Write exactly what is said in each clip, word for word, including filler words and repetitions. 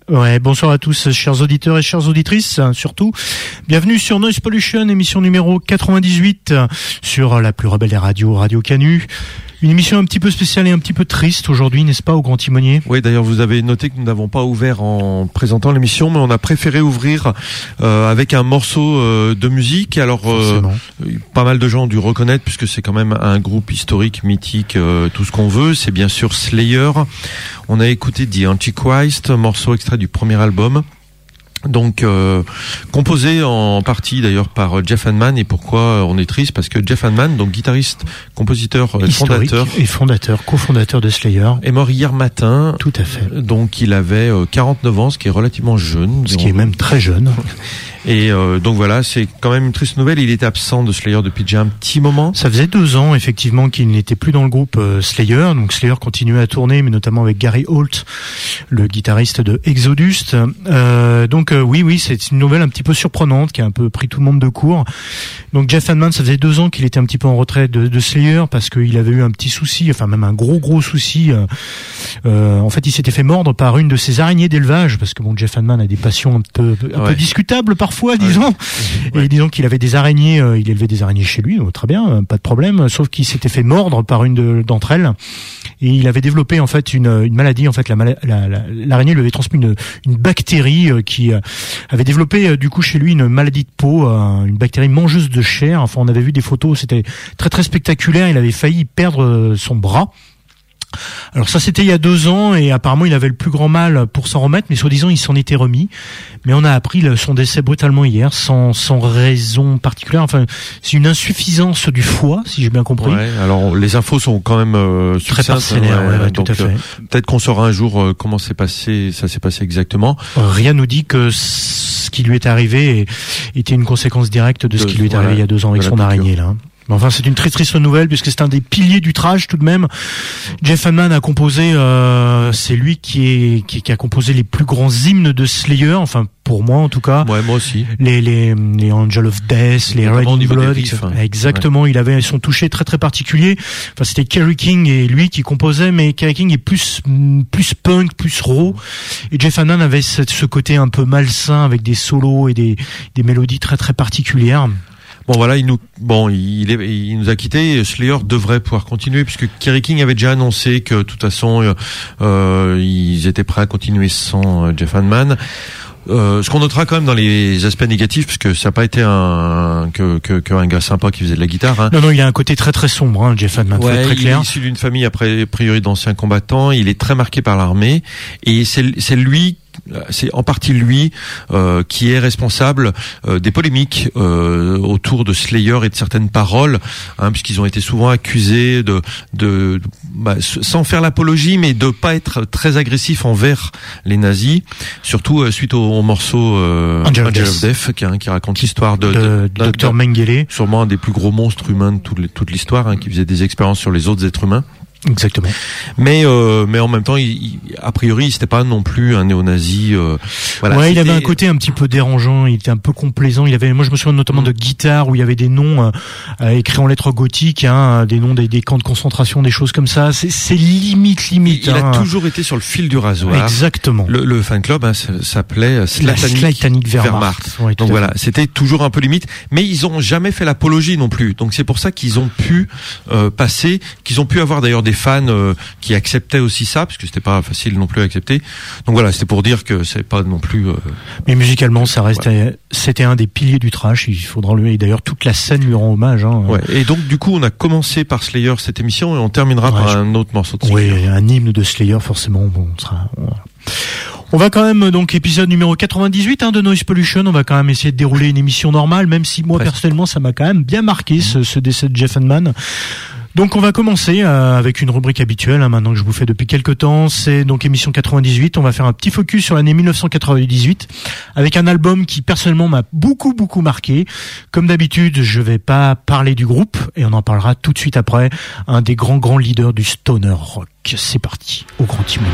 Ouais, bonsoir à tous, chers auditeurs et chères auditrices, surtout. Bienvenue sur Noise Pollution, émission numéro quatre-vingt-dix-huit, sur la plus rebelle des radios, Radio Canu. Une émission un petit peu spéciale et un petit peu triste aujourd'hui, n'est-ce pas, au Grand Timonier ? Oui, d'ailleurs, vous avez noté que nous n'avons pas ouvert en présentant l'émission, mais on a préféré ouvrir euh, avec un morceau euh, de musique. Alors, euh, pas mal de gens ont dû reconnaître, puisque c'est quand même un groupe historique, mythique, euh, tout ce qu'on veut. C'est bien sûr Slayer. On a écouté The Antichrist, morceau extrait du premier album. Donc euh, composé en partie d'ailleurs par Jeff Hanneman. Et pourquoi on est triste ? Parce que Jeff Hanneman, donc guitariste, compositeur, historique fondateur et fondateur, cofondateur de Slayer, est mort hier matin. Tout à fait. Donc il avait quarante-neuf ans, ce qui est relativement jeune. Ce qui est même très jeune. Et euh, donc voilà, c'est quand même une triste nouvelle. Il était absent de Slayer depuis déjà un petit moment. Ça faisait deux ans effectivement qu'il n'était plus dans le groupe euh, Slayer. Donc Slayer continuait à tourner, mais notamment avec Gary Holt, le guitariste de Exodus. Euh, donc euh, oui, oui, c'est une nouvelle un petit peu surprenante qui a un peu pris tout le monde de court. Donc Jeff Hanneman, ça faisait deux ans qu'il était un petit peu en retrait de, de Slayer parce qu'il avait eu un petit souci, enfin même un gros gros souci. Euh, euh, en fait, il s'était fait mordre par une de ses araignées d'élevage parce que bon, Jeff Hanneman a des passions un peu un ouais. peu discutables par Parfois, disons. Ouais. Et disons qu'il avait des araignées, euh, il élevait des araignées chez lui, donc très bien, euh, pas de problème. Sauf qu'il s'était fait mordre par une de, d'entre elles, et il avait développé en fait une, une maladie. En fait, la, la, la, l'araignée lui avait transmis une, une bactérie euh, qui euh, avait développé euh, du coup chez lui une maladie de peau, euh, une bactérie mangeuse de chair. Enfin, on avait vu des photos, c'était très très spectaculaire. Il avait failli perdre euh, son bras. Alors ça c'était il y a deux ans et apparemment il avait le plus grand mal pour s'en remettre, mais soi-disant il s'en était remis. Mais on a appris le, son décès brutalement hier, sans, sans raison particulière. Enfin, c'est une insuffisance du foie, si j'ai bien compris. Ouais, alors les infos sont quand même euh, très parcellaires. Ouais, ouais, tout à fait. Euh, peut-être qu'on saura un jour euh, comment c'est passé, ça s'est passé exactement. Rien nous dit que ce qui lui est arrivé était une conséquence directe de ce de, qui lui est arrivé ouais, il y a deux ans avec son araignée là. Enfin, c'est une très triste nouvelle puisque c'est un des piliers du thrash tout de même. Jeff Hanneman a composé, euh, c'est lui qui est qui, qui a composé les plus grands hymnes de Slayer. Enfin, pour moi en tout cas. Ouais, moi aussi. Les les les Angel of Death, les Red in Blood. Riffs, hein. Exactement. Ouais. Il avait son toucher très très particulier. Enfin, c'était Kerry King et lui qui composait, mais Kerry King est plus plus punk, plus raw. Et Jeff Hanneman avait ce, ce côté un peu malsain avec des solos et des des mélodies très très particulières. Bon voilà, il nous bon, il, est, il nous a quittés. Slayer devrait pouvoir continuer puisque Kerry King avait déjà annoncé que de toute façon euh, euh, ils étaient prêts à continuer sans euh, Jeff Hanneman. Euh, ce qu'on notera quand même dans les aspects négatifs, parce que ça n'a pas été un que, que, que un gars sympa qui faisait de la guitare. Hein. Non, non, il a un côté très très sombre, hein, Jeff Hanneman, ouais, très clair. Il est issu d'une famille après a priori d'anciens combattants. Il est très marqué par l'armée et c'est c'est lui. C'est en partie lui euh, qui est responsable euh, des polémiques euh, autour de Slayer et de certaines paroles, hein, puisqu'ils ont été souvent accusés de, de bah, sans faire l'apologie, mais de pas être très agressifs envers les nazis, surtout euh, suite au, au morceau euh, Angel, Angel of Death, qui, hein, qui raconte l'histoire de, de, de, de docteur Mengele, sûrement un des plus gros monstres humains de toute, toute l'histoire, hein, qui faisait des expériences sur les autres êtres humains. Exactement. Mais euh, mais en même temps, il, il, a priori, c'était pas non plus un néo-nazi. Euh, voilà, ouais, il avait un côté un petit peu dérangeant. Il était un peu complaisant. Il avait, moi, je me souviens notamment de guitares où il y avait des noms euh, écrits en lettres gothiques, hein, des noms des, des camps de concentration, des choses comme ça. C'est, c'est limite, limite. Il, il hein. a toujours été sur le fil du rasoir. Exactement. Le, le fan club hein, s'appelait Slatanic Wehrmacht. Ouais, donc voilà, c'était toujours un peu limite. Mais ils ont jamais fait l'apologie non plus. Donc c'est pour ça qu'ils ont pu euh, passer, qu'ils ont pu avoir d'ailleurs des fans euh, qui acceptaient aussi ça, parce que c'était pas facile non plus à accepter. Donc voilà, c'était pour dire que c'est pas non plus. Euh, Mais musicalement, ça reste, ouais. C'était un des piliers du thrash. Il faudra lui, et d'ailleurs toute la scène lui rend hommage. Hein. Ouais. Et donc du coup, on a commencé par Slayer cette émission et on terminera ouais, par je... un autre morceau de Slayer. Oui, un hymne de Slayer forcément. Bon, on sera. On... On va quand même, donc, épisode numéro quatre-vingt-dix-huit hein, de Noise Pollution, on va quand même essayer de dérouler une émission normale, même si moi, Presque. personnellement, ça m'a quand même bien marqué, mmh. ce, ce décès de Jeff Hanneman. Donc on va commencer euh, avec une rubrique habituelle, hein, maintenant que je vous fais depuis quelques temps, c'est donc émission quatre-vingt-dix-huit, on va faire un petit focus sur l'année dix-neuf cent quatre-vingt-dix-huit, avec un album qui personnellement m'a beaucoup beaucoup marqué. Comme d'habitude, je vais pas parler du groupe, et on en parlera tout de suite après, un des grands grands leaders du stoner rock. C'est parti, au Grand Timonier.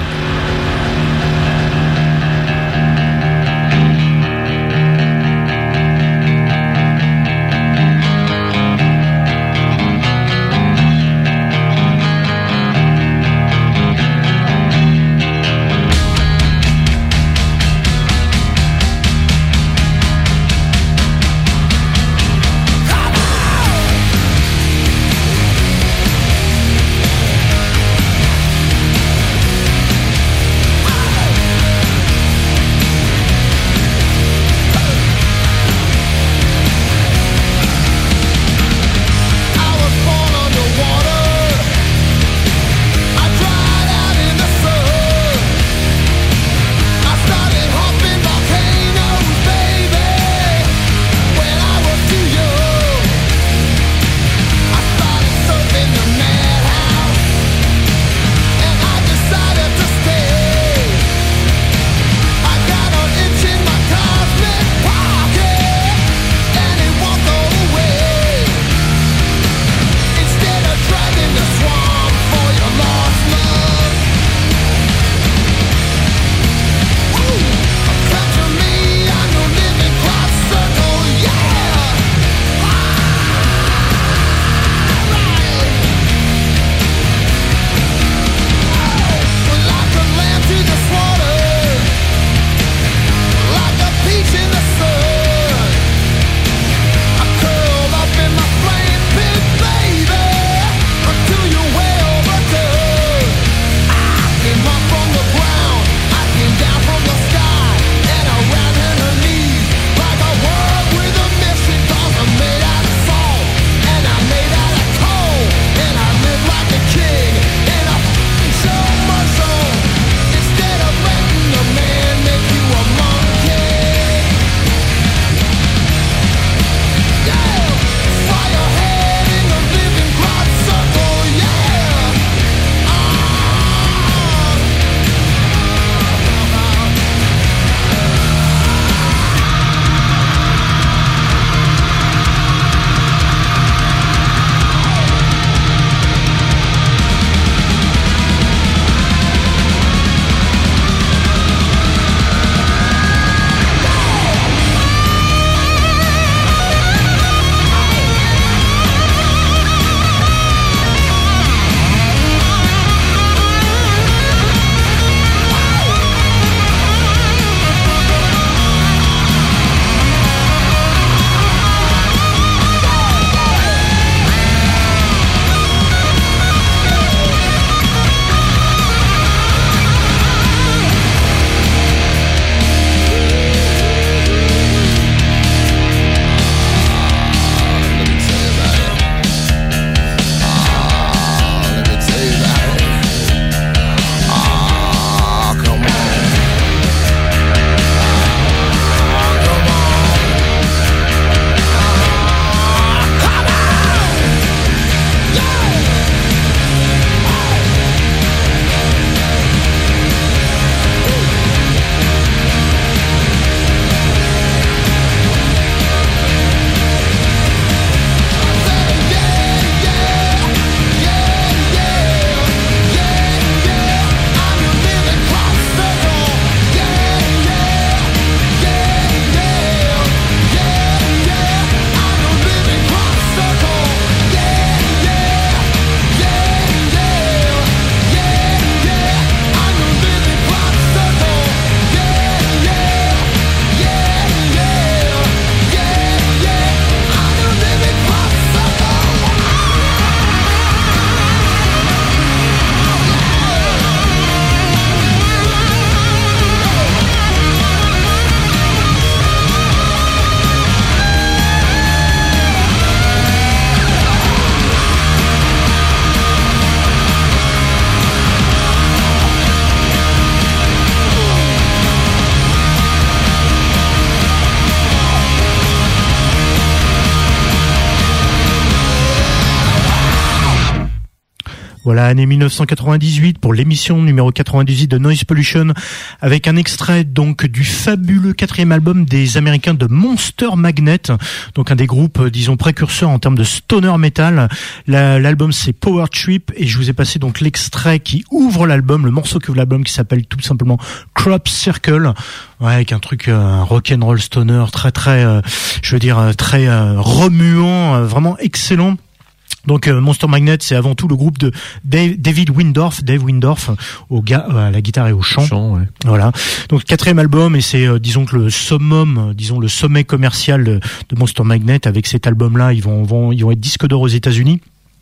Voilà, année mille neuf cent quatre-vingt-dix-huit pour l'émission numéro quatre-vingt-dix-huit de Noise Pollution, avec un extrait donc du fabuleux quatrième album des Américains de Monster Magnet, donc un des groupes, disons, précurseurs en termes de stoner metal. La, l'album c'est Power Trip, et je vous ai passé donc l'extrait qui ouvre l'album, le morceau qui ouvre l'album, qui s'appelle tout simplement Crop Circle, ouais, avec un truc, euh, un rock'n'roll stoner très très, euh, je veux dire, très euh, remuant, euh, vraiment excellent. Donc euh, Monster Magnet, c'est avant tout le groupe de Dave, David Windorf, Dave Windorf au ga, euh, à la guitare et au chant. chant ouais. Voilà. Donc quatrième album, et c'est euh, disons que le summum, euh, disons le sommet commercial de, de Monster Magnet. Avec cet album-là, ils vont, vont ils vont être disque d'or aux États-Unis,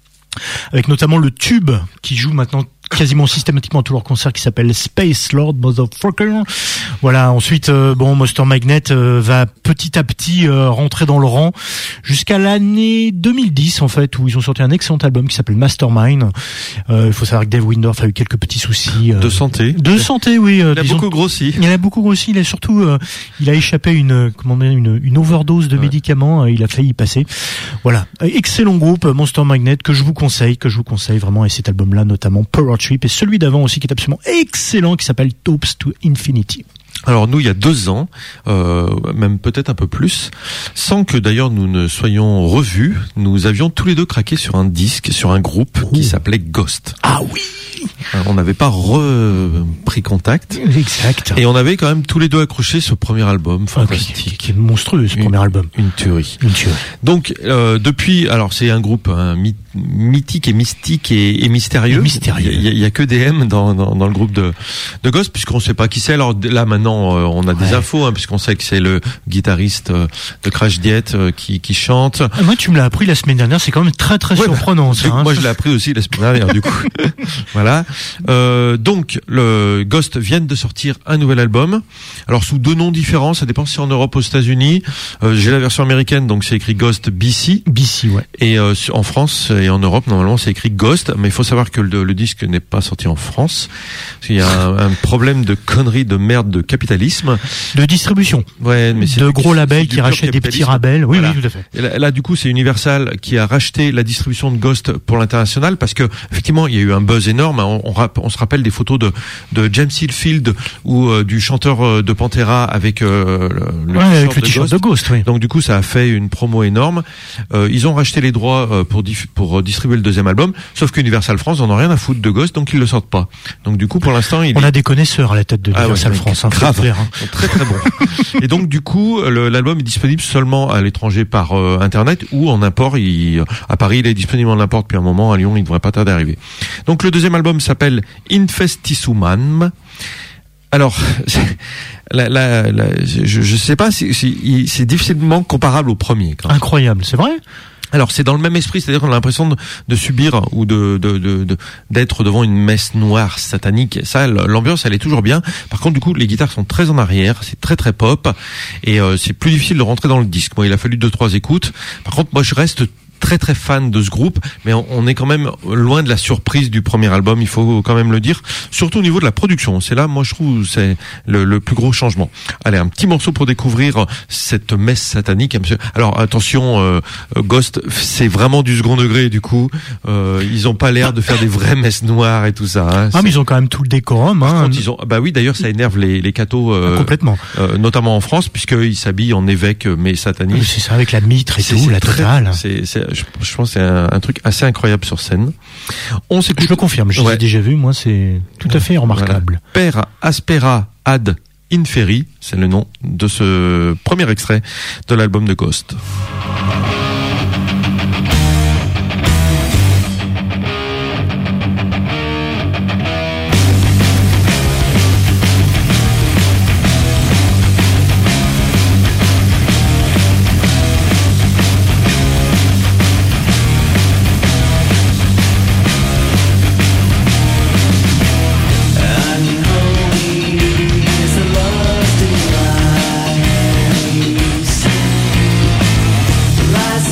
avec notamment le tube qui joue maintenant quasiment systématiquement à tous leurs concerts, qui s'appelle Space Lord Motherfucker. Voilà. Ensuite, euh, bon, Monster Magnet euh, va petit à petit euh, rentrer dans le rang jusqu'à l'année deux mille dix, en fait, où ils ont sorti un excellent album qui s'appelle Mastermind. Euh, il faut savoir que Dave Windorf a eu quelques petits soucis euh, de santé. De santé, oui. Euh, il a disons, beaucoup grossi. Il a beaucoup grossi. Il a surtout, euh, il a échappé à une, comment dire, une, une overdose de ouais. médicaments. Euh, il a failli y passer. Voilà. Excellent groupe, Monster Magnet, que je vous conseille, que je vous conseille vraiment. Et cet album-là, notamment Power Trip, et celui d'avant aussi qui est absolument excellent, qui s'appelle Topes to Infinity. Alors nous, il y a deux ans, euh, même peut-être un peu plus, sans que d'ailleurs nous ne soyons revus, nous avions tous les deux craqué sur un disque, sur un groupe Ouh. qui s'appelait Ghost. Ah oui. Alors, on n'avait pas repris contact. Exact. Et on avait quand même tous les deux accroché ce premier album fantastique. Ah, qui, qui est monstrueux, ce une, premier album. Une tuerie. Une tuerie. Donc euh, depuis, alors c'est un groupe hein, myth, mythique et mystique et, et mystérieux. Et mystérieux. Il y, il y a que des M dans, dans, dans le groupe de, de Ghost, puisqu'on ne sait pas qui c'est. Alors là maintenant, on a des ouais. infos, hein, puisqu'on sait que c'est le guitariste de Crash Diet qui, qui chante. Ah, moi, tu me l'as appris la semaine dernière. C'est quand même très très ouais, surprenant. Bah, ça, hein. Moi, je l'ai appris aussi la semaine dernière. Du coup, voilà. Euh, donc, le Ghost viennent de sortir un nouvel album. Alors sous deux noms différents. Ça dépend si en Europe, aux États-Unis. Euh, j'ai la version américaine, donc c'est écrit Ghost B C. B C, ouais. Et euh, en France et en Europe, normalement, c'est écrit Ghost. Mais il faut savoir que le, le disque n'est pas sorti en France. Parce qu'il y a un, un problème de conneries, de merde, de capitalisme. De distribution. Ouais, mais c'est de gros labels qui rachètent des petits labels. Oui, voilà. Oui, tout à fait. Et là, là, du coup, c'est Universal qui a racheté la distribution de Ghost pour l'international, parce que effectivement, il y a eu un buzz énorme. On, on, on se rappelle des photos de, de James Hetfield ou euh, du chanteur de Pantera avec euh, le, le ouais, avec le t-shirt de Ghost. Oui. Donc du coup, ça a fait une promo énorme. Euh, ils ont racheté les droits euh, pour diff- pour distribuer le deuxième album, sauf qu'Universal France en a rien à foutre de Ghost, donc ils le sortent pas. Donc du coup, pour l'instant, il on est... a des connaisseurs à la tête de Universal ah ouais, France. Hein, grave, clair, hein. Ils sont très très bons. Et donc du coup, le, l'album est disponible seulement à l'étranger par euh, internet ou en import. Il, à Paris, il est disponible en import depuis un moment. À Lyon, il ne devrait pas tarder à arriver. Donc le deuxième album s'appelle Infestissumam. Alors, la, la, la, je ne sais pas si, si c'est difficilement comparable au premier. Quand même. Incroyable, c'est vrai. Alors c'est dans le même esprit, c'est-à-dire qu'on a l'impression de, de subir ou de, de, de, de d'être devant une messe noire satanique. Ça, l'ambiance, elle est toujours bien. Par contre, du coup, les guitares sont très en arrière, c'est très très pop, et euh, c'est plus difficile de rentrer dans le disque. Moi, il a fallu deux trois écoutes. Par contre, moi, je reste très très fan de ce groupe, mais on, on est quand même loin de la surprise du premier album, il faut quand même le dire, surtout au niveau de la production. C'est là, moi je trouve, c'est le, le plus gros changement. Allez, un petit morceau pour découvrir cette messe satanique. Alors attention, euh, Ghost, c'est vraiment du second degré, du coup, euh, ils ont pas l'air de faire des vraies messes noires et tout ça. Hein. Ah, mais ils ont quand même tout le décorum. Hein. Contre, ils ont, bah oui, d'ailleurs, ça énerve les, les cathos, euh, ah, complètement, euh, notamment en France, puisqu'ils s'habillent en évêque, mais satanique. Oui, c'est ça, avec la mitre et c'est, tout, c'est la très, totale. C'est, c'est, je, je pense que c'est un, un truc assez incroyable sur scène. On s'écoute. Je le confirme, je ouais. l'ai déjà vu, moi c'est tout à fait remarquable. Voilà. Per aspera ad inferi, c'est le nom de ce premier extrait de l'album de Ghost. Lies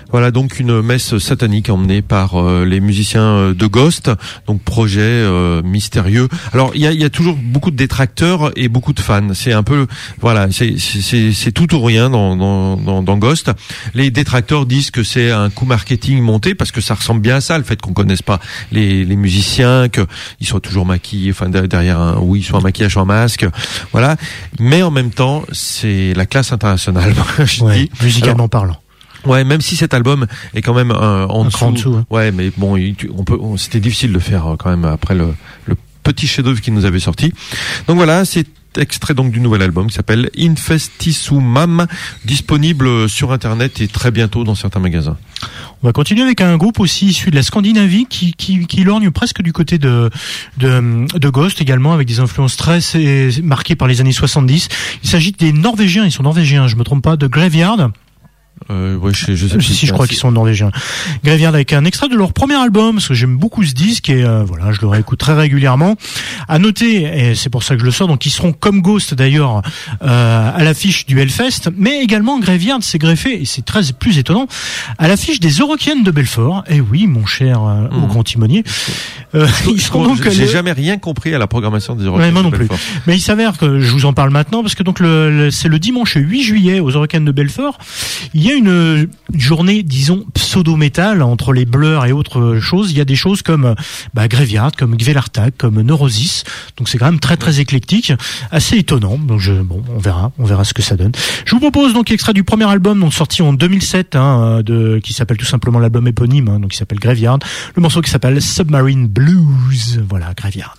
Voilà donc une messe satanique emmenée par euh, les musiciens de Ghost, donc projet euh, mystérieux. Alors il y a, y a toujours beaucoup de détracteurs et beaucoup de fans. C'est un peu voilà, c'est c'est c'est tout ou rien dans dans dans, dans Ghost. Les détracteurs disent que c'est un coup marketing monté parce que ça ressemble bien à ça, le fait qu'on connaisse pas les les musiciens, que ils soient toujours maquillés, enfin derrière un oui, soit un maquillage ou un masque, voilà. Mais en même temps, c'est la classe internationale. Je ouais, dis. musicalement Alors, parlant. Ouais, même si cet album est quand même euh, en, dessous, en dessous. Hein. Ouais, mais bon, on peut, on, c'était difficile de faire euh, quand même après le, le petit chef-d'œuvre qui nous avait sorti. Donc voilà, c'est extrait donc du nouvel album qui s'appelle Infestissumam, disponible sur internet et très bientôt dans certains magasins. On va continuer avec un groupe aussi issu de la Scandinavie qui qui, qui lorgne presque du côté de, de de Ghost également, avec des influences très marquées par les années soixante-dix. Il s'agit des Norvégiens, ils sont norvégiens, je me trompe pas, de Graveyard. Euh, ouais, je, je sais si, si je crois qu'ils sont norvégiens. Graveyard, avec un extrait de leur premier album, parce que j'aime beaucoup ce disque et euh, voilà, je le réécoute très régulièrement. À noter, et c'est pour ça que je le sors, donc ils seront comme Ghost d'ailleurs euh, à l'affiche du Hellfest, mais également Graveyard s'est greffé, et c'est très plus étonnant, à l'affiche des Eurocaines de Belfort. Et oui, mon cher euh, mmh. au grand timonier. Euh, ils seront donc. J'ai le... jamais rien compris à la programmation des Eurocaines. Ouais, moi non de Belfort. plus. Mais il s'avère que je vous en parle maintenant parce que donc le, le c'est le dimanche huit juillet aux Eurocaines de Belfort. Il y a une journée, disons, pseudo-métal entre les Blur et autres choses. Il y a des choses comme bah, Graveyard, comme Gvelartak, comme Neurosis. Donc c'est quand même très très éclectique, assez étonnant. Donc je, bon, on verra, on verra ce que ça donne. Je vous propose donc extrait du premier album, donc sorti en deux mille sept, hein, de qui s'appelle tout simplement l'album éponyme, hein, donc qui s'appelle Graveyard. Le morceau qui s'appelle Submarine Blues. Voilà, Graveyard.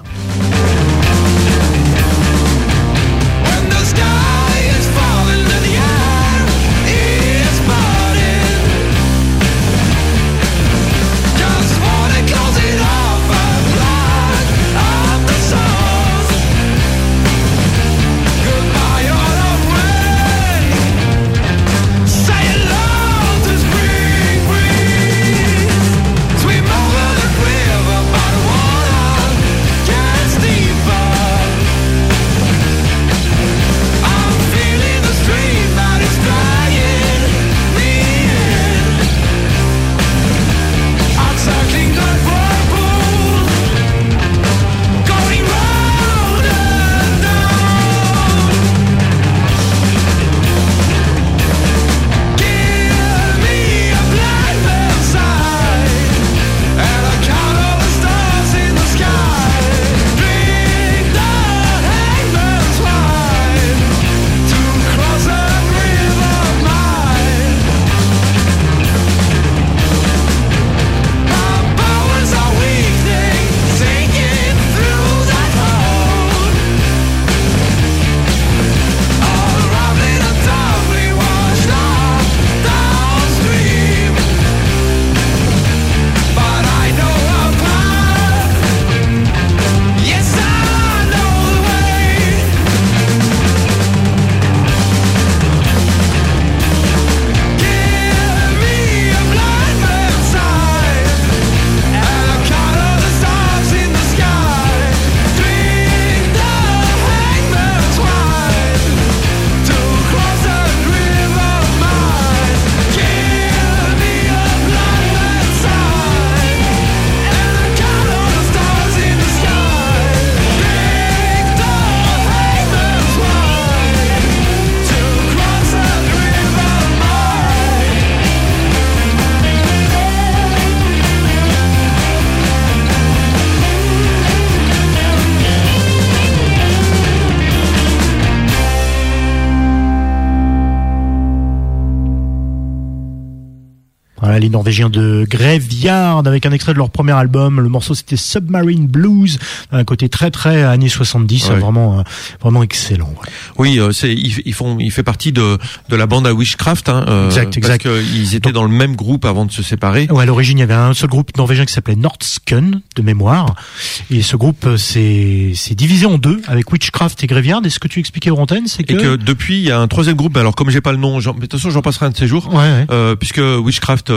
Voilà, les Norvégiens de Graveyard avec un extrait de leur premier album. Le morceau c'était Submarine Blues, un côté très très années soixante-dix, ouais. vraiment euh, vraiment excellent. Voilà. Oui, euh, c'est ils, ils font, il fait partie de de la bande à Witchcraft, hein, euh, exact, exact. Parce qu'ils étaient Donc, dans le même groupe avant de se séparer. Ouais, à l'origine il y avait un seul groupe norvégien qui s'appelait Nordsken de mémoire, et ce groupe c'est c'est divisé en deux avec Witchcraft et Graveyard. Et ce que tu expliquais aux antennes, c'est que... et que depuis il y a un troisième groupe. Alors comme j'ai pas le nom, genre, mais de toute façon j'en passerai un de ces jours, ouais, ouais. Euh, puisque Witchcraft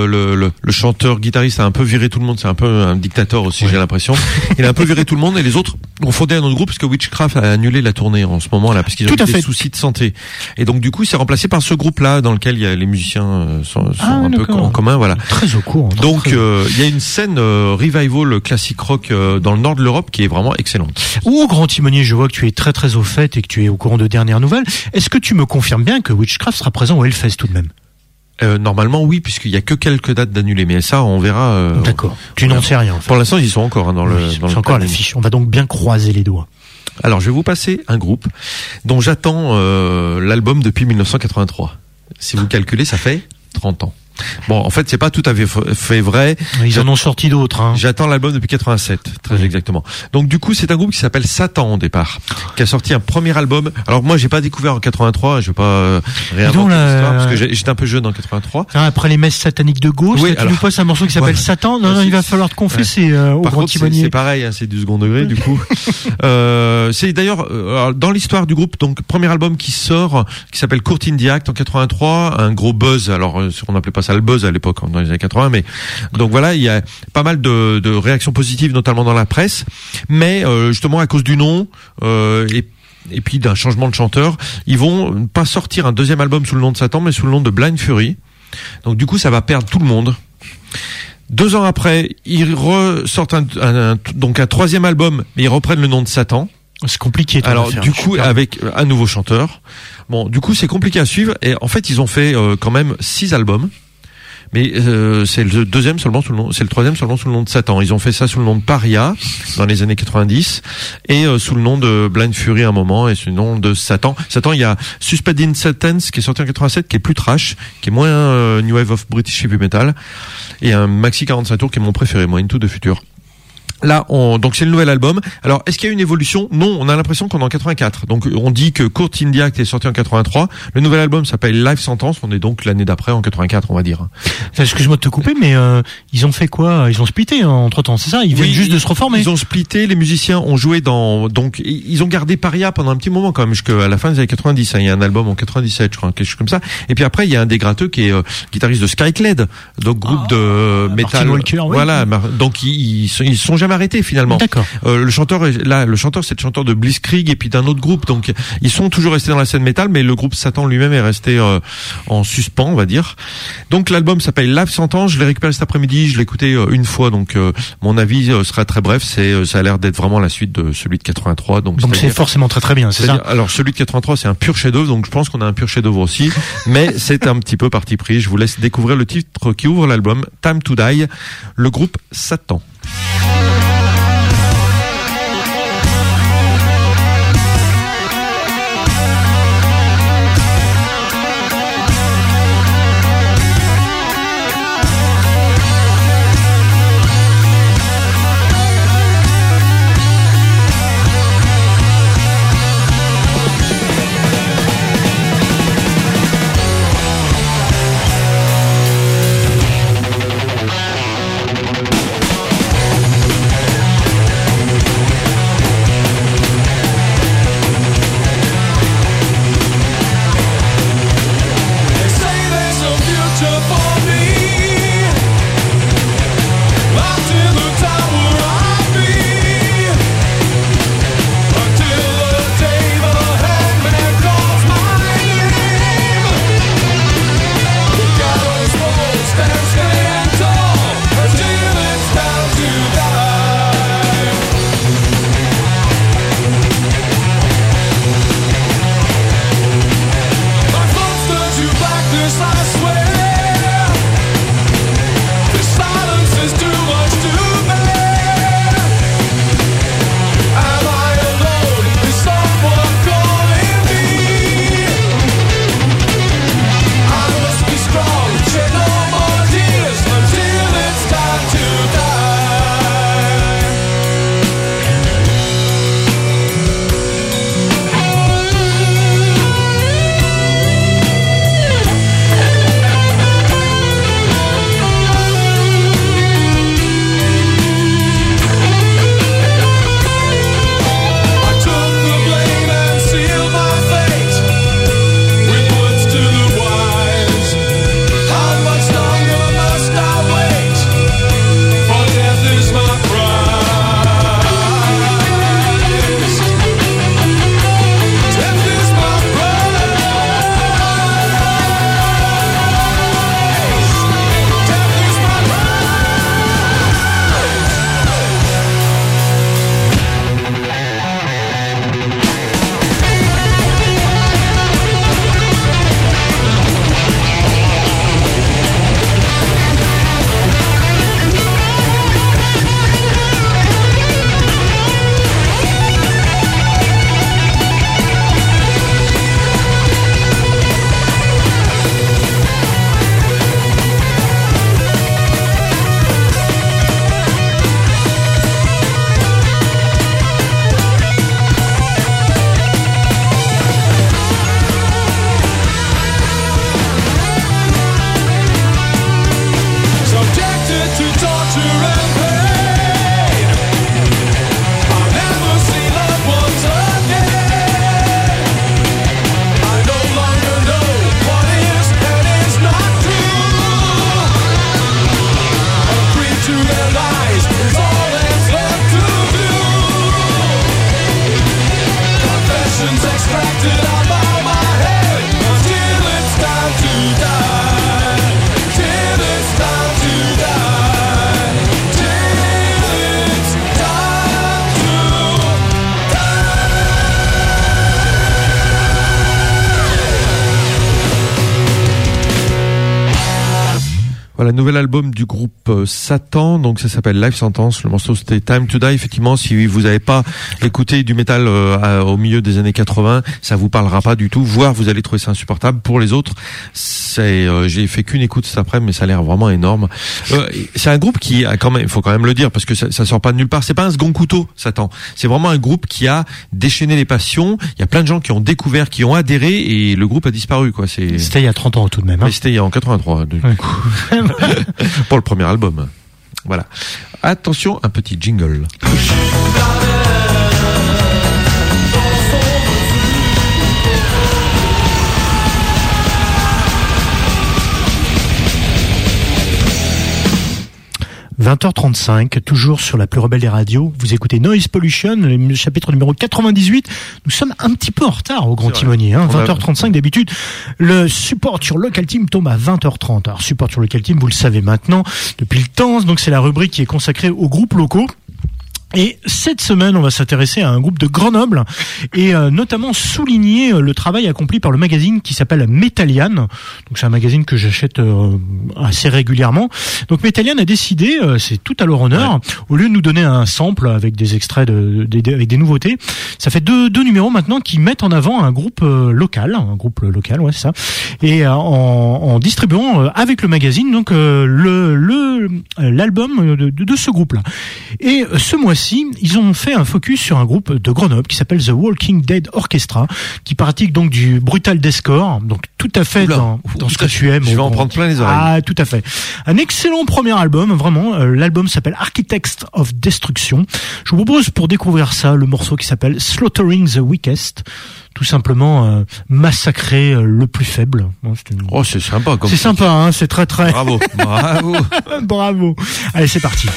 le, le, le chanteur guitariste a un peu viré tout le monde. C'est un peu un dictateur aussi, ouais. J'ai l'impression. Il a un peu viré tout le monde et les autres ont fondé un autre groupe parce que Witchcraft a annulé la tournée en ce moment là parce qu'ils ont eu des soucis de santé. Et donc du coup, il s'est remplacé par ce groupe-là dans lequel il y a les musiciens sont, sont ah, un d'accord. peu en commun, voilà. Très au courant. Donc très... euh, il y a une scène euh, revival classique rock euh, dans le nord de l'Europe qui est vraiment excellente. Ou au Grand Timonier, je vois que tu es très très au fait et que tu es au courant de dernières nouvelles. Est-ce que tu me confirmes bien que Witchcraft sera présent au Hellfest tout de même? Euh, normalement oui, puisqu'il y a que quelques dates d'annulées, mais ça on verra. Euh, D'accord. Tu n'en sais rien. En fait. Pour l'instant, ils sont encore hein, dans le. Oui, dans c'est le encore à l'affiche. On va donc bien croiser les doigts. Alors, je vais vous passer un groupe dont j'attends euh, l'album depuis mille neuf cent quatre-vingt-trois. Si vous calculez, ça fait trente ans. Bon, en fait, c'est pas tout à fait vrai. Ils en ont sorti d'autres. Hein. J'attends l'album depuis quatre-vingt-sept, très oui. exactement. Donc, du coup, c'est un groupe qui s'appelle Satan au départ, qui a sorti un premier album. Alors, moi, j'ai pas découvert en quatre-vingt-trois. Je vais pas euh, réinventer la... l'histoire parce que j'étais un peu jeune en quatre-vingt-trois. Après les messes sataniques de Gauche, oui, tu alors... nous passes un morceau qui s'appelle ouais. Satan. Non, non, il va falloir te confesser ouais. euh, au Par Grand contre, Timonier. C'est, c'est pareil, hein, c'est du second degré, du coup. euh, c'est d'ailleurs euh, dans l'histoire du groupe, donc premier album qui sort, qui s'appelle Court in the Act en quatre-vingt-trois, un gros buzz. Alors, euh, on n'appelait pas ça le buzz à l'époque. Dans les années quatre-vingts, mais donc voilà, il y a pas mal de, de réactions positives, notamment dans la presse, mais euh, justement à cause du nom euh, et et puis d'un changement de chanteur, ils vont pas sortir un deuxième album sous le nom de Satan, mais sous le nom de Blind Fury. Donc du coup, ça va perdre tout le monde. Deux ans après, ils ressortent un, un, un, donc un troisième album, mais ils reprennent le nom de Satan. C'est compliqué. Alors du coup, avec un nouveau chanteur. Bon, du coup, c'est compliqué à suivre. Et en fait, ils ont fait euh, quand même six albums. Mais euh, c'est le deuxième seulement sous le nom, c'est le troisième seulement sous le nom de Satan. Ils ont fait ça sous le nom de Paria dans les années quatre-vingt-dix et euh, sous le nom de Blind Fury à un moment et sous le nom de Satan. Satan, il y a Suspect in Sentence qui est sorti en quatre-vingt-sept, qui est plus trash, qui est moins euh, New Wave of British Heavy Metal, et un maxi quarante-cinq tours qui est mon préféré, moi, Into the Future. Là, on, donc c'est le nouvel album. Alors, est-ce qu'il y a une évolution? Non, on a l'impression qu'on est en quatre-vingt-quatre. Donc, on dit que Court in the Act est sorti en quatre-vingt-trois. Le nouvel album s'appelle Life Sentence. On est donc l'année d'après en quatre-vingt-quatre, on va dire. Excuse-moi de te couper, mais euh, ils ont fait quoi? Ils ont splitté hein, entre-temps, c'est ça? Ils viennent oui, juste de se reformer. Ils ont splitté. Les musiciens ont joué dans. Donc, ils ont gardé Paria pendant un petit moment quand même, jusqu'à la fin des années quatre-vingt-dix. Hein. Il y a un album en quatre-vingt-dix-sept, je crois, quelque chose comme ça. Et puis après, il y a un des gratteux qui est euh, guitariste de Skyclad, donc groupe oh, de euh, métal. Walker, oui. Voilà. Donc, ils, ils, sont, ils sont jamais arrêtés finalement. D'accord. Euh, le chanteur, là, le chanteur, c'est le chanteur de Blitzkrieg et puis d'un autre groupe. Donc, ils sont toujours restés dans la scène métal, mais le groupe Satan lui-même est resté euh, en suspens, on va dire. Donc, l'album s'appelle Live Sentence. Je l'ai récupéré cet après-midi. Je l'ai écouté euh, une fois. Donc, euh, mon avis euh, sera très bref. C'est, euh, ça a l'air d'être vraiment la suite de celui de quatre-vingt-trois. Donc, donc c'est forcément très très bien. C'est, c'est ça. Alors, celui de quatre-vingt-trois, c'est un pur chef-d'œuvre. Donc, je pense qu'on a un pur chef-d'œuvre aussi. Mais c'est un petit peu parti pris. Je vous laisse découvrir le titre qui ouvre l'album, Time to Die. Le groupe Satan. Voilà, nouvel album du groupe euh, Satan, donc ça s'appelle Life Sentence. Le morceau c'était Time to Die. Effectivement, si vous n'avez pas écouté du métal euh, à, au milieu des années quatre-vingts, ça vous parlera pas du tout. Voire vous allez trouver ça insupportable. Pour les autres, c'est, euh, j'ai fait qu'une écoute cet après, mais ça a l'air vraiment énorme. Euh, c'est un groupe qui a quand même, il faut quand même le dire parce que ça, ça sort pas de nulle part. C'est pas un second couteau, Satan. C'est vraiment un groupe qui a déchaîné les passions. Il y a plein de gens qui ont découvert, qui ont adhéré, et le groupe a disparu, quoi. C'est... C'était il y a trente ans tout de même. Hein. Mais c'était il y a en quatre-vingt-trois. Du ouais. coup. Pour le premier album. Voilà. Attention, un petit jingle. vingt heures trente-cinq, toujours sur la plus rebelle des radios. Vous écoutez Noise Pollution, le chapitre numéro quatre-vingt-dix-huit. Nous sommes un petit peu en retard au Grand Timonier, hein, vingt heures trente-cinq d'habitude. Le support sur Local Team tombe à vingt heures trente. Alors, support sur Local Team, vous le savez maintenant, depuis le temps. Donc, c'est la rubrique qui est consacrée aux groupes locaux. Et cette semaine, on va s'intéresser à un groupe de Grenoble et euh, notamment souligner euh, le travail accompli par le magazine qui s'appelle Metallian. Donc c'est un magazine que j'achète euh, assez régulièrement. Donc Metallian a décidé, euh, c'est tout à leur honneur, ouais. au lieu de nous donner un sample avec des extraits de, de, de avec des nouveautés, ça fait deux, deux numéros maintenant qui mettent en avant un groupe euh, local, un groupe local, ouais c'est ça, et euh, en, en distribuant euh, avec le magazine donc euh, le le l'album de, de, de ce groupe-là. Et euh, ce mois ils ont fait un focus sur un groupe de Grenoble qui s'appelle The Walking Dead Orchestra, qui pratique donc du brutal deathcore, donc tout à fait Oula, dans, dans ce que tu aimes. Je vais en prendre plein les oreilles. Ah, tout à fait. Un excellent premier album, vraiment. Euh, l'album s'appelle Architects of Destruction. Je vous propose pour découvrir ça le morceau qui s'appelle Slaughtering the Weakest. Tout simplement euh, massacrer euh, le plus faible. Bon, c'est une... Oh, c'est sympa comme. C'est sympa, hein. C'est très très. Bravo, bravo, bravo. Allez, c'est parti.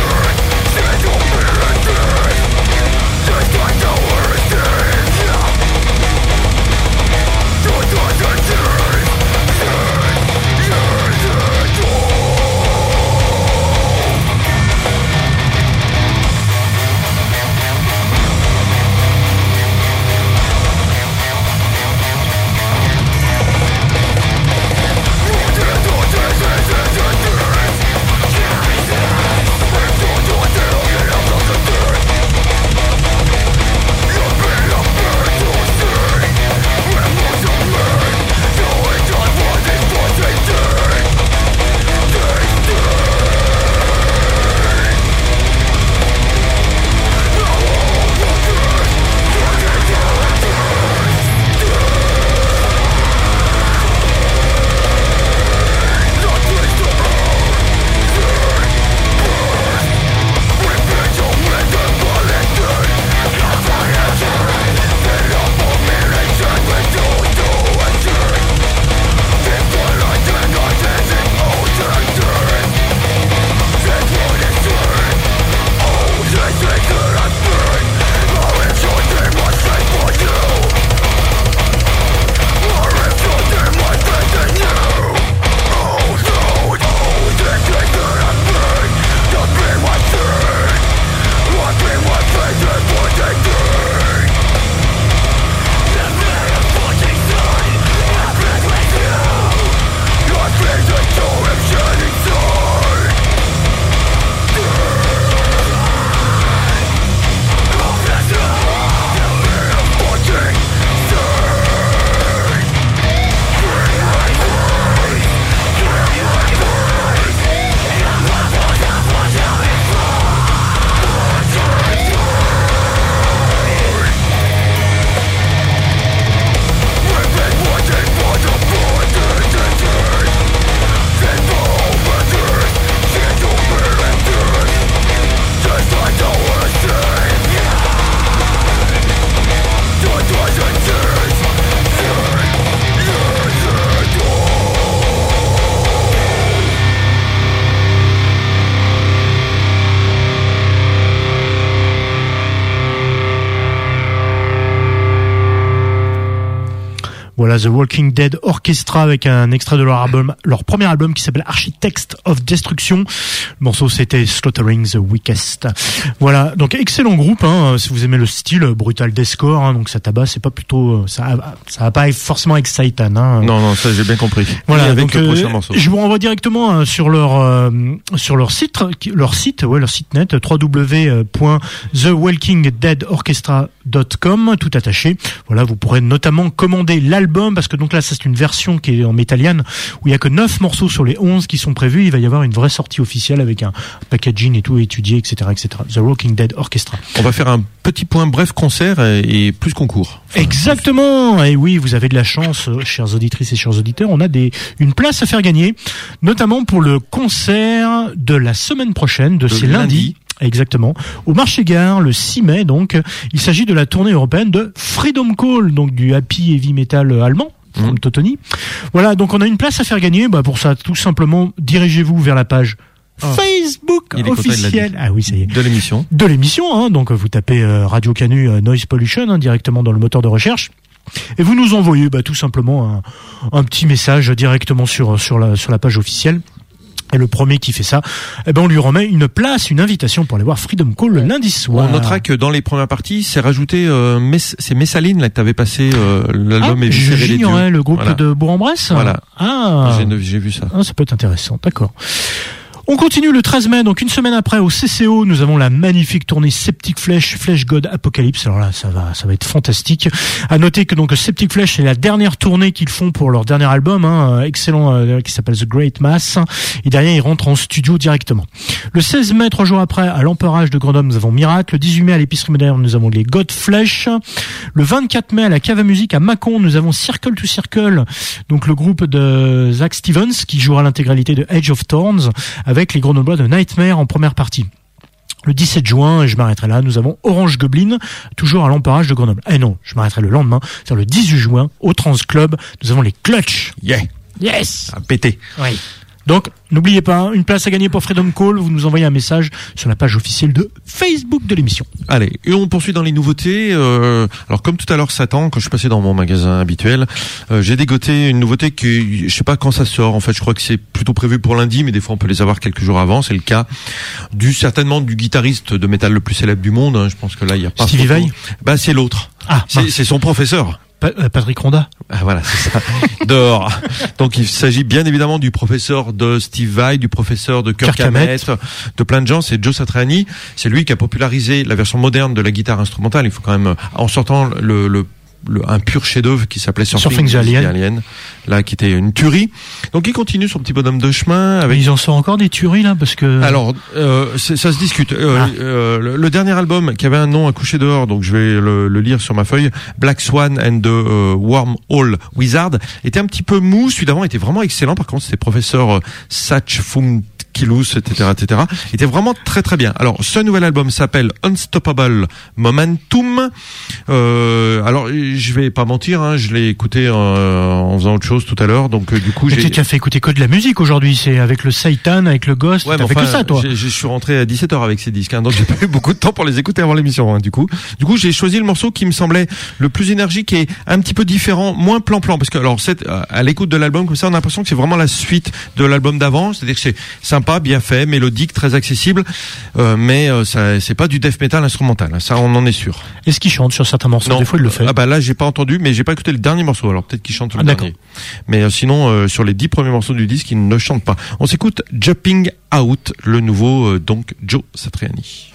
Destroy the world. Voilà, The Walking Dead Orchestra avec un extrait de leur album, leur premier album qui s'appelle Architect of Destruction. Le morceau c'était Slaughtering the Weakest. Voilà, donc excellent groupe, hein, si vous aimez le style brutal deathcore, hein, donc ça tabasse, c'est pas plutôt, ça, ça va pas forcément avec Satan. Hein. Non, non, ça j'ai bien compris. Voilà, avec donc le euh, prochain morceau. Je vous renvoie directement hein, sur leur euh, sur leur site, leur site, ouais, leur site net w w w point the walking dead orchestra dot com, tout attaché. Voilà, vous pourrez notamment commander l'album parce que donc là c'est une version qui est en métalliane où il y a que neuf morceaux sur les onze qui sont prévus. Il va y avoir une vraie sortie officielle avec un packaging et tout étudié, et cetera, et cetera. The Walking Dead Orchestra. On va faire un petit point bref concert et, et plus concours. Enfin, exactement. Plus. Et oui, vous avez de la chance, chères auditrices et chers auditeurs. On a des une place à faire gagner, notamment pour le concert de la semaine prochaine, de, de ces lundis. Lundi. Exactement. Au Marché-Gare, le six mai, donc. Il s'agit de la tournée européenne de Freedom Call, donc du happy heavy metal allemand. Mmh. Totoni. Voilà, donc on a une place à faire gagner. Bah, pour ça, tout simplement, dirigez-vous vers la page oh. Facebook officielle. Ah oui, ça y est. De l'émission. De l'émission, hein. Donc, vous tapez euh, Radio Canu euh, Noise Pollution, hein, directement dans le moteur de recherche. Et vous nous envoyez, bah, tout simplement un, un petit message directement sur, sur la, sur la page officielle. Et le premier qui fait ça, eh ben on lui remet une place, une invitation pour aller voir Freedom Call le lundi soir. On notera que dans les premières parties, c'est rajouté, euh, Mess, c'est Messaline là que t'avais passé euh, l'album ah, Éviscérer les dieux. Le groupe voilà. de Bourg-en-Bresse. Voilà. Ah, j'ai, j'ai vu ça. Ah, ça peut être intéressant. D'accord. On continue le treize mai, donc une semaine après au C C O, nous avons la magnifique tournée Septic Flesh, Flesh God Apocalypse. Alors là, ça va, ça va être fantastique. À noter que donc Septic Flesh c'est la dernière tournée qu'ils font pour leur dernier album, hein, excellent, euh, qui s'appelle The Great Mass. Et derrière, ils rentrent en studio directement. Le seize mai, trois jours après, à l'Emperage de Grenoble, nous avons Miracle. Le dix-huit mai, à l'Épicerie Moderne, nous avons les Godflesh. Le vingt-quatre mai, à la Cave à Musique à Mâcon, nous avons Circle to Circle, donc le groupe de Zach Stevens qui jouera l'intégralité de Age of Thorns avec les Grenoblois de Nightmare en première partie. Le dix-sept juin, et je m'arrêterai là, nous avons Orange Goblin, toujours à l'Emperage de Grenoble. Eh non, je m'arrêterai le lendemain, c'est le dix-huit juin, au Trans Club, nous avons les Clutch. Yeah. Yes. À péter. Oui. Donc, n'oubliez pas, une place à gagner pour Freedom Call, vous nous envoyez un message sur la page officielle de Facebook de l'émission. Allez, et on poursuit dans les nouveautés. Euh, alors, comme tout à l'heure, Satan, quand je suis passé dans mon magasin habituel, euh, j'ai dégoté une nouveauté qui, je sais pas quand ça sort. En fait, je crois que c'est plutôt prévu pour lundi, mais des fois on peut les avoir quelques jours avant. C'est le cas du certainement du guitariste de métal le plus célèbre du monde. Hein. Je pense que là, il y a pas. Stevie Vai. Bah, c'est l'autre. Ah, c'est, c'est son professeur. Patrick Ronda. Ah, voilà, c'est ça. Dehors. Donc il s'agit bien évidemment du professeur de Steve Vai, du professeur de Kirk Hammett, de plein de gens. C'est Joe Satriani. C'est lui qui a popularisé la version moderne de la guitare instrumentale. Il faut quand même, en sortant le, le Le, un pur chef-d'œuvre qui s'appelait Surfing, Surfing the Alien. Alien, là qui était une tuerie. Donc il continue son petit bonhomme de chemin. Avec... Mais ils en sortent encore des tueries là parce que. Alors euh, ça se discute. Euh, ah. euh, le, le dernier album qui avait un nom à coucher dehors, donc je vais le, le lire sur ma feuille, Black Swan and the uh, Wormhole Wizard, était un petit peu mou. Celui d'avant était vraiment excellent. Par contre, c'était professeur euh, Satch Fung Kilous, et cetera, et cetera. Il était vraiment très très bien. Alors, ce nouvel album s'appelle Unstoppable Momentum. Euh, alors, je vais pas mentir, hein, je l'ai écouté euh, en faisant autre chose tout à l'heure. Donc, euh, du coup, mais j'ai. Tu as fait écouter que de la musique aujourd'hui. C'est avec le Satan, avec le Ghost. Ouais, t'as fait enfin, que ça, toi. Je suis rentré à dix-sept heures avec ces disques, hein, donc j'ai pas eu beaucoup de temps pour les écouter avant l'émission. Hein, du coup, du coup, j'ai choisi le morceau qui me semblait le plus énergique et un petit peu différent, moins plan-plan, parce que alors, cette, à l'écoute de l'album comme ça, on a l'impression que c'est vraiment la suite de l'album d'avant. C'est-à-dire que c'est sympa, bien fait, mélodique, très accessible, euh, mais euh, ça, c'est pas du death metal instrumental. Hein, ça, on en est sûr. Est-ce qu'il chante sur certains morceaux? Non. Des fois, il le fait. Ah bah là, j'ai pas entendu, mais j'ai pas écouté le dernier morceau. Alors peut-être qu'il chante sur ah, le d'accord. dernier. Mais euh, sinon, euh, sur les dix premiers morceaux du disque, il ne chante pas. On s'écoute Jumping Out, le nouveau euh, donc Joe Satriani.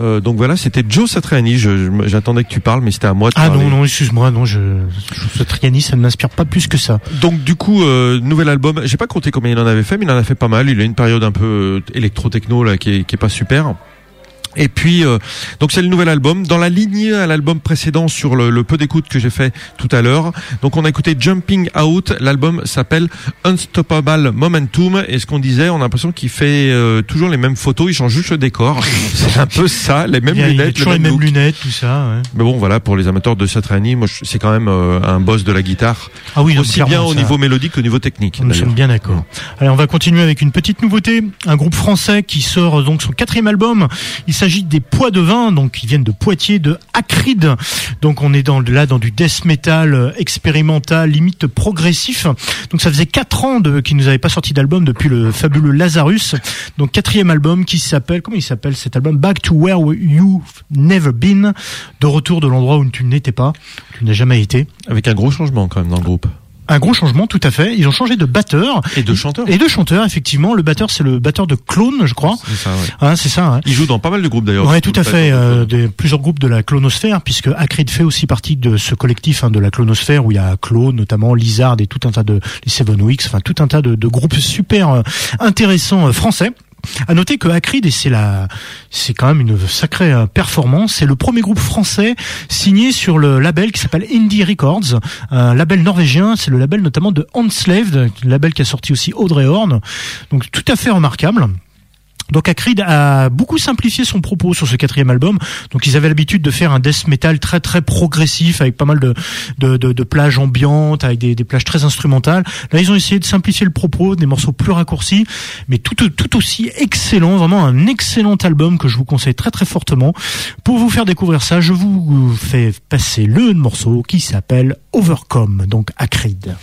Euh, donc voilà, c'était Joe Satriani. Je, je, j'attendais que tu parles, mais c'était à moi de ah parler. Ah non, non, excuse-moi, non, je, je Satriani, ça ne m'inspire pas plus que ça. Donc du coup, euh, nouvel album. J'ai pas compté combien il en avait fait, mais il en a fait pas mal. Il a une période un peu euh, électro-techno là, qui est, qui est pas super. Et puis, euh, donc c'est le nouvel album, dans la lignée à l'album précédent sur le, le peu d'écoute que j'ai fait tout à l'heure. Donc on a écouté Jumping Out, l'album s'appelle Unstoppable Momentum, et ce qu'on disait, on a l'impression qu'il fait euh, toujours les mêmes photos, il change juste le décor. C'est un peu ça, les mêmes il y a, lunettes, il y a toujours le les même mêmes look. lunettes, tout ça. Ouais. Mais bon, voilà, pour les amateurs de Satriani, moi c'est quand même euh, un boss de la guitare, ah oui, aussi bien au ça. niveau mélodique qu'au niveau technique. Nous sommes bien d'accord. Allez, on va continuer avec une petite nouveauté, un groupe français qui sort donc son quatrième album. Il Il s'agit des Poids de Vin, donc qui viennent de Poitiers, de Acrid. Donc on est dans là dans du death metal expérimental, limite progressif. Donc ça faisait quatre ans de, qu'ils nous avaient pas sorti d'album depuis le fabuleux Lazarus. Donc quatrième album qui s'appelle, comment il s'appelle cet album? Back to Where You've Never Been. De retour de l'endroit où tu n'étais pas, tu n'as jamais été. Avec un gros changement quand même dans le groupe. Un gros changement, tout à fait. Ils ont changé de batteur. Et de chanteur. Et de chanteur, effectivement. Le batteur, c'est le batteur de Clone, je crois. C'est ça, ouais. Hein, c'est ça. Hein. Il joue dans pas mal de groupes d'ailleurs. Ouais, tout à fait. Euh, des, plusieurs groupes de la Clonosphère, puisque Acrid fait aussi partie de ce collectif hein, de la Clonosphère où il y a Clone, notamment Lizard et tout un tas de les Seven Weeks, enfin tout un tas de, de groupes super euh, intéressants euh, français. À noter que Acrid, et c'est la, c'est quand même une sacrée performance, c'est le premier groupe français signé sur le label qui s'appelle Indie Records, un label norvégien, c'est le label notamment de Enslaved, le label qui a sorti aussi Audrey Horn, donc tout à fait remarquable. Donc Acrid a beaucoup simplifié son propos sur ce quatrième album. Donc ils avaient l'habitude de faire un death metal très très progressif avec pas mal de de, de, de plages ambiantes, avec des, des plages très instrumentales. Là ils ont essayé de simplifier le propos, des morceaux plus raccourcis, mais tout tout aussi excellent, vraiment un excellent album que je vous conseille très très fortement. Pour vous faire découvrir ça, je vous fais passer le morceau qui s'appelle Overcome, donc Acrid.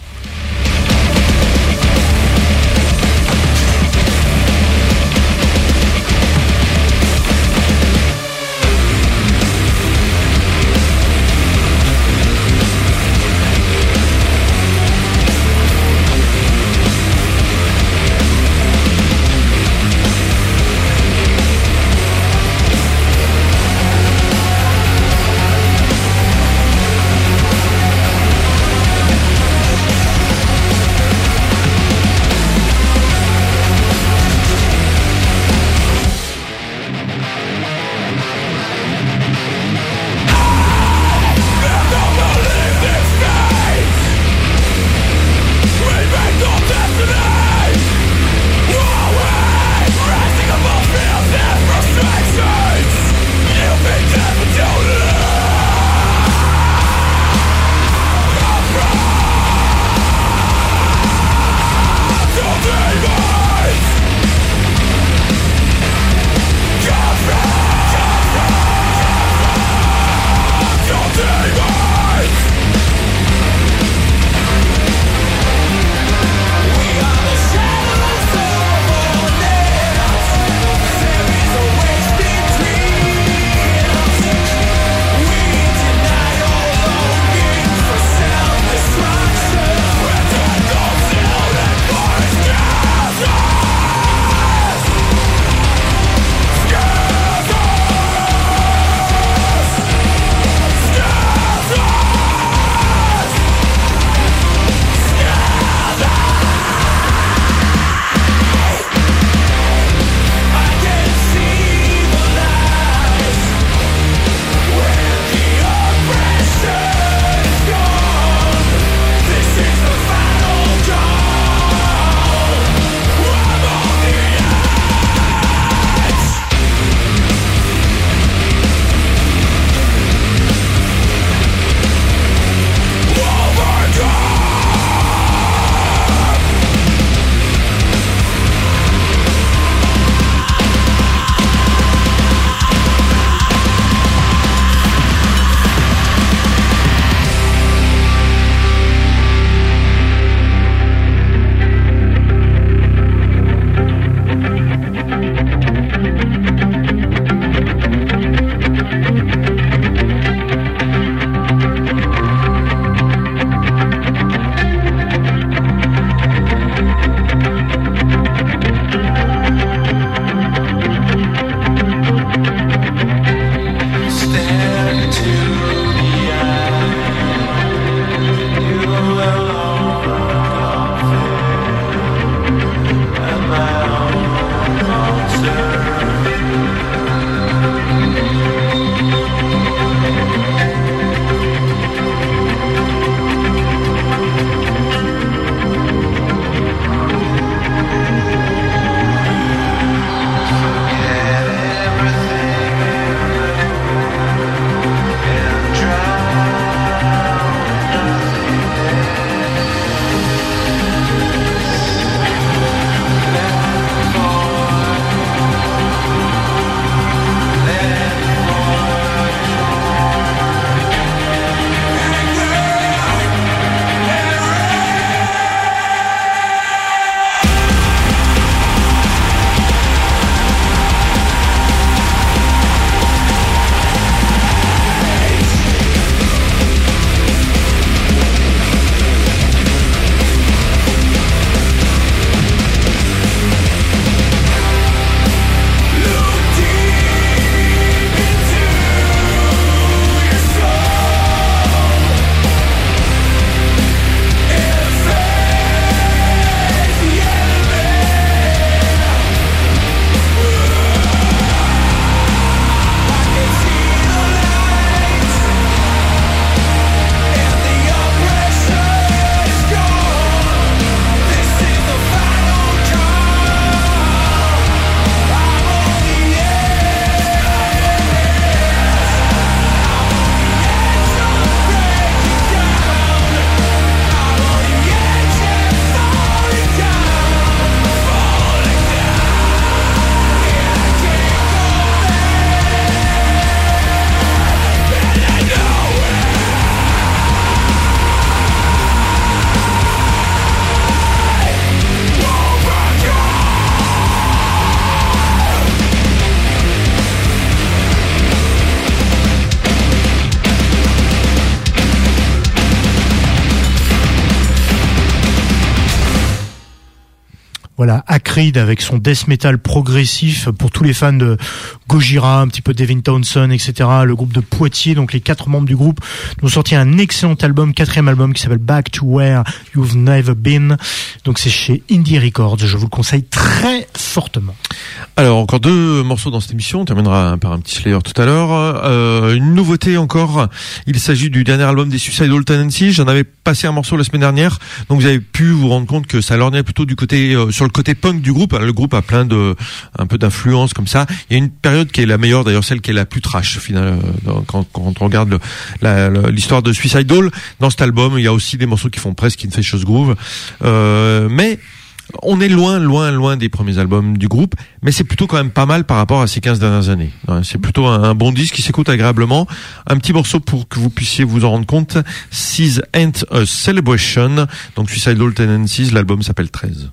voilà, Acrid avec son death metal progressif pour tous les fans de Gojira, un petit peu Devin Townsend, et cetera. Le groupe de Poitiers, donc les quatre membres du groupe, nous ont sorti un excellent album, quatrième album qui s'appelle Back to Where You've Never Been. Donc c'est chez Indie Records. Je vous le conseille très fortement. Alors encore deux morceaux dans cette émission. On terminera par un petit Slayer tout à l'heure. Euh, une nouveauté encore. Il s'agit du dernier album des Suicidal Tendencies. J'en avais passé un morceau la semaine dernière, donc vous avez pu vous rendre compte que ça lorgnait plutôt du côté euh, sur le côté punk du groupe. Le groupe a plein de un peu d'influence comme ça. Il y a une période qui est la meilleure, d'ailleurs celle qui est la plus trash finalement quand, quand on regarde le, la, l'histoire de Suicidal. Dans cet album, il y a aussi des morceaux qui font presque Infectious Groove, euh, mais on est loin, loin, loin des premiers albums du groupe, mais c'est plutôt quand même pas mal par rapport à ces quinze dernières années. C'est plutôt un, un bon disque qui s'écoute agréablement. Un petit morceau pour que vous puissiez vous en rendre compte. This Ain't a Celebration. Donc Suicidal Tendencies, l'album s'appelle treize.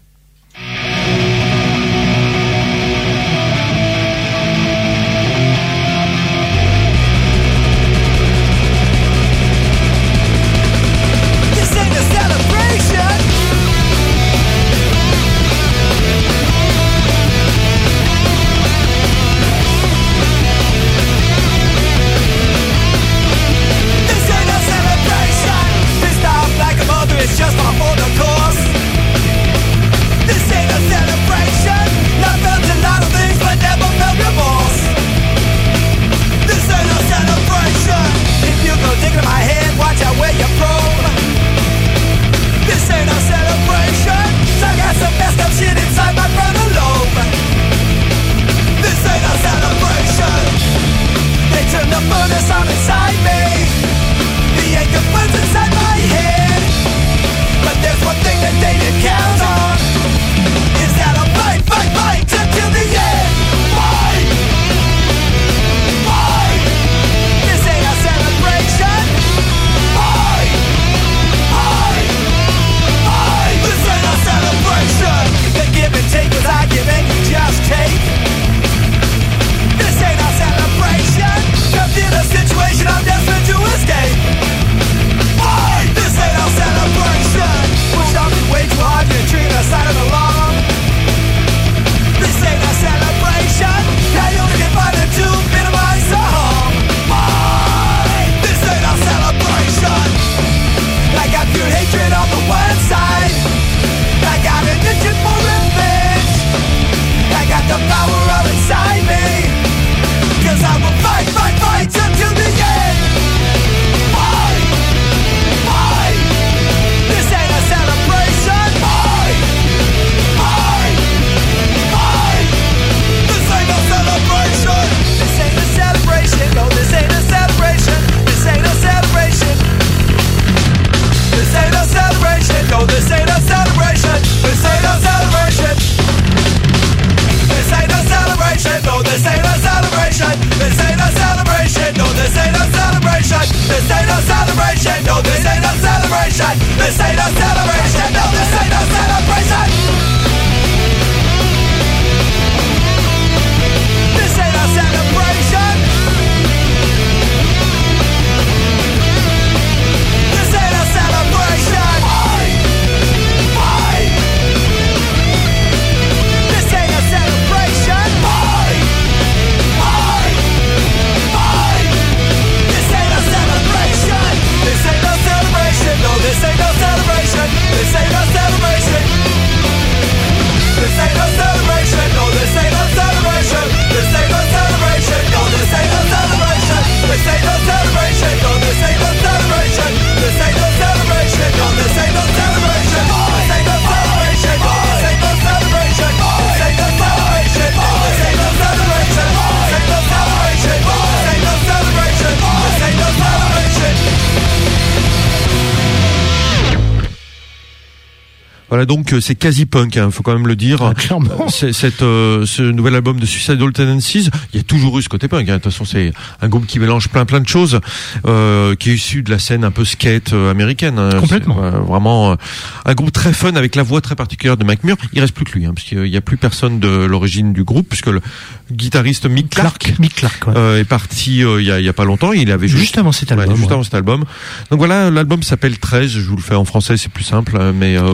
Voilà, donc c'est quasi punk, il hein, faut quand même le dire. Ah, clairement. C'est, cette, euh, ce nouvel album de Suicidal Tendencies, il y a toujours eu ce côté punk. Hein. De toute façon, c'est un groupe qui mélange plein plein de choses, euh, qui est issu de la scène un peu skate euh, américaine. Hein. Complètement. Euh, vraiment euh, un groupe très fun avec la voix très particulière de Mike Muir. Il reste plus que lui, hein, parce qu'il y a plus personne de l'origine du groupe, puisque le guitariste Mick Clark, Clark, Mick Clark ouais. euh, est parti euh, il y a il y a pas longtemps. Il avait juste, juste avant cet album. Ouais, juste ouais. avant cet album. Donc voilà, l'album s'appelle treize. Je vous le fais en français, c'est plus simple, mais euh, vous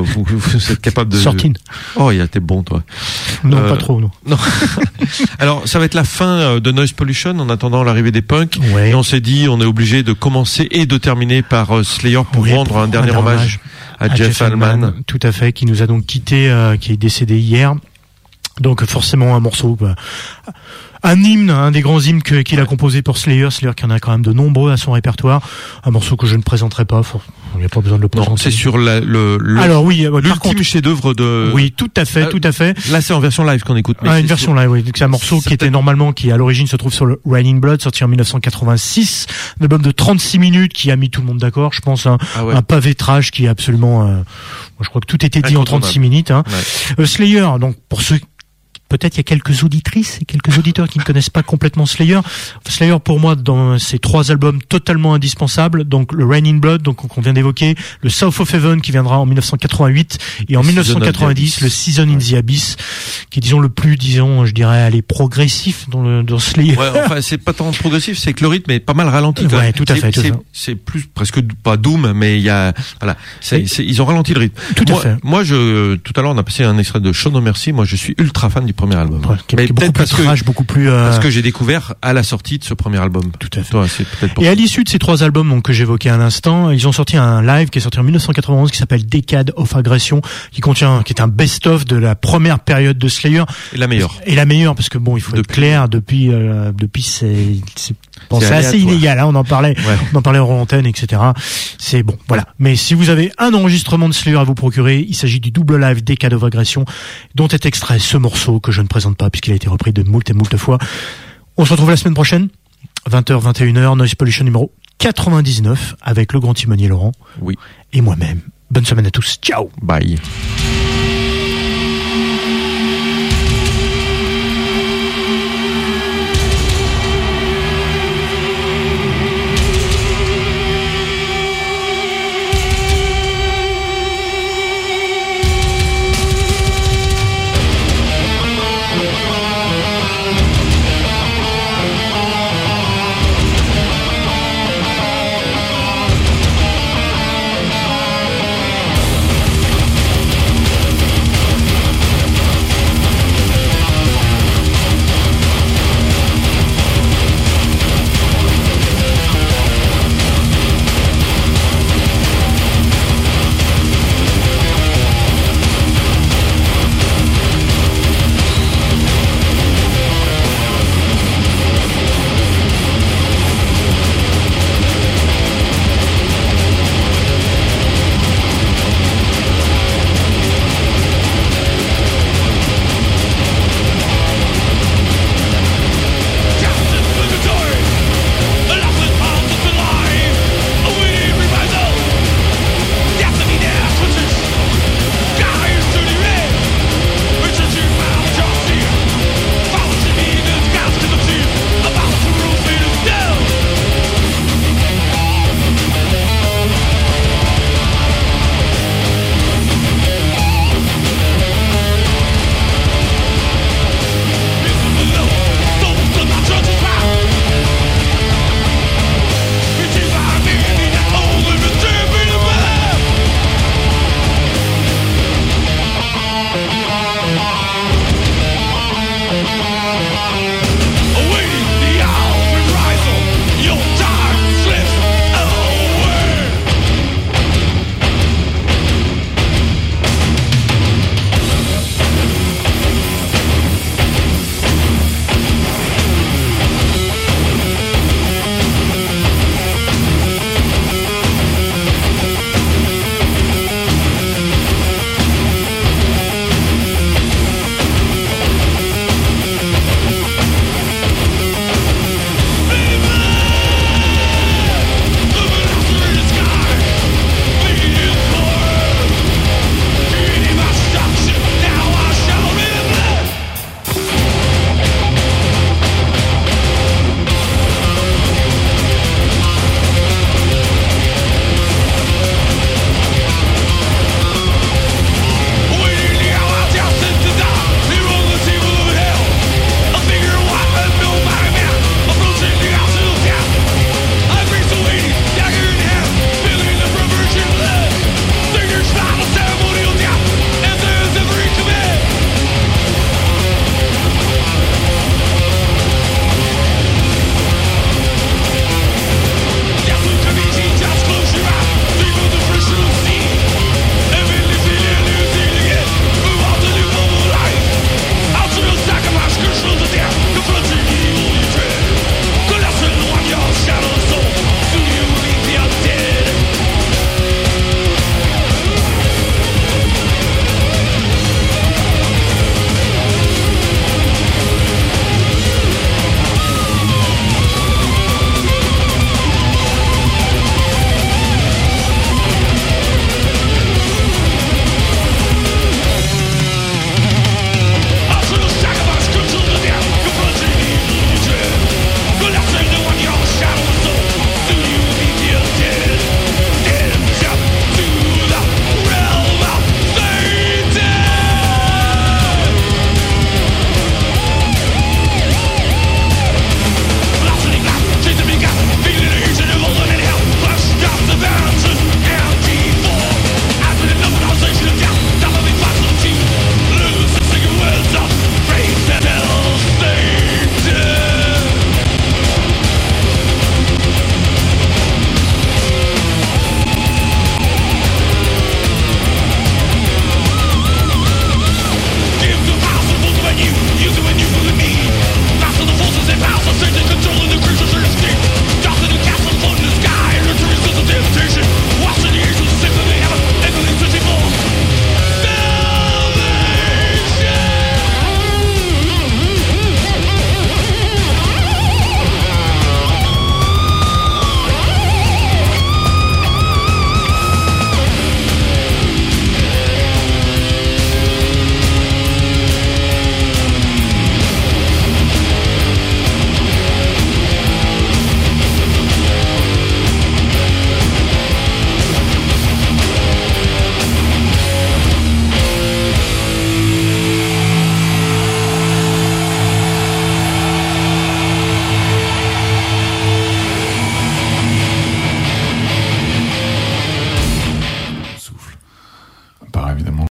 vous êtes capable de... Sorkin. Oh, il a été bon, toi. Non, euh, pas trop, non. non. Alors, ça va être la fin de Noise Pollution en attendant l'arrivée des punks. Ouais. Et on s'est dit, on est obligé de commencer et de terminer par Slayer pour oui, rendre pour un dernier un hommage, hommage à, à Jeff, Jeff Allman. Allman. Tout à fait, qui nous a donc quitté, euh, qui est décédé hier. Donc, forcément, un morceau... Bah, un hymne, un des grands hymnes que, qu'il a composé pour Slayer, Slayer qui en a quand même de nombreux à son répertoire, un morceau que je ne présenterai pas, il n'y a pas besoin de le présenter. Non, c'est sur la, le, le, alors oui, l'ultime contre, chef-d'œuvre de... Oui, tout à fait, euh, tout à fait. Là, c'est en version live qu'on écoute. Mais ah, c'est une version sur... live, oui. C'est un morceau c'est qui était normalement, qui à l'origine se trouve sur le Raining Blood, sorti en dix-neuf cent quatre-vingt-six, un album de trente-six minutes qui a mis tout le monde d'accord, je pense, un, ah ouais. un pavé-trage qui est absolument, euh, je crois que tout était dit en trente-six minutes, hein. Ouais. Euh, Slayer, donc, pour ceux peut-être il y a quelques auditrices et quelques auditeurs qui ne connaissent pas complètement Slayer. Slayer, pour moi, dans ces trois albums totalement indispensables, donc le Rain in Blood, donc qu'on vient d'évoquer, le South of Heaven qui viendra en dix-neuf cent quatre-vingt-huit et en le dix-neuf cent quatre-vingt-dix le Season in the Abyss, qui est disons le plus, disons, je dirais, allez, progressif dans le dans Slayer. Ouais, enfin c'est pas tant progressif, c'est que le rythme est pas mal ralenti. Ouais, tout à fait. C'est, c'est, c'est plus presque pas doom, mais il y a voilà, c'est, c'est, ils ont ralenti le rythme. Tout moi, à fait. Moi, je tout à l'heure on a passé un extrait de Show No Mercy. Moi, je suis ultra fan du premier album. Ouais, mais peut-être parce trash, que beaucoup plus euh... parce que j'ai découvert à la sortie de ce premier album. Tout à fait. Toi, c'est peut-être pour et à l'issue de ces trois albums donc que j'évoquais à l'instant, ils ont sorti un live qui est sorti en dix-neuf cent quatre-vingt-onze qui s'appelle Decade of Aggression, qui contient qui est un best-of de la première période de Slayer. Et la meilleure. Et la meilleure parce que bon, il faut depuis... être clair, depuis euh, depuis c'est c'est, bon, c'est, c'est assez inégal. Hein, on en parlait, ouais. on en parlait en antenne, et cetera. C'est bon, voilà. Mais si vous avez un enregistrement de Slayer à vous procurer, il s'agit du double live Decade of Aggression, dont est extrait ce morceau que je ne présente pas puisqu'il a été repris de moult et moult fois. On se retrouve la semaine prochaine, vingt heures, vingt et une heures, Noise Pollution numéro quatre-vingt-dix-neuf avec le grand timonier Laurent. Oui. Et moi-même. Bonne semaine à tous. Ciao. Bye.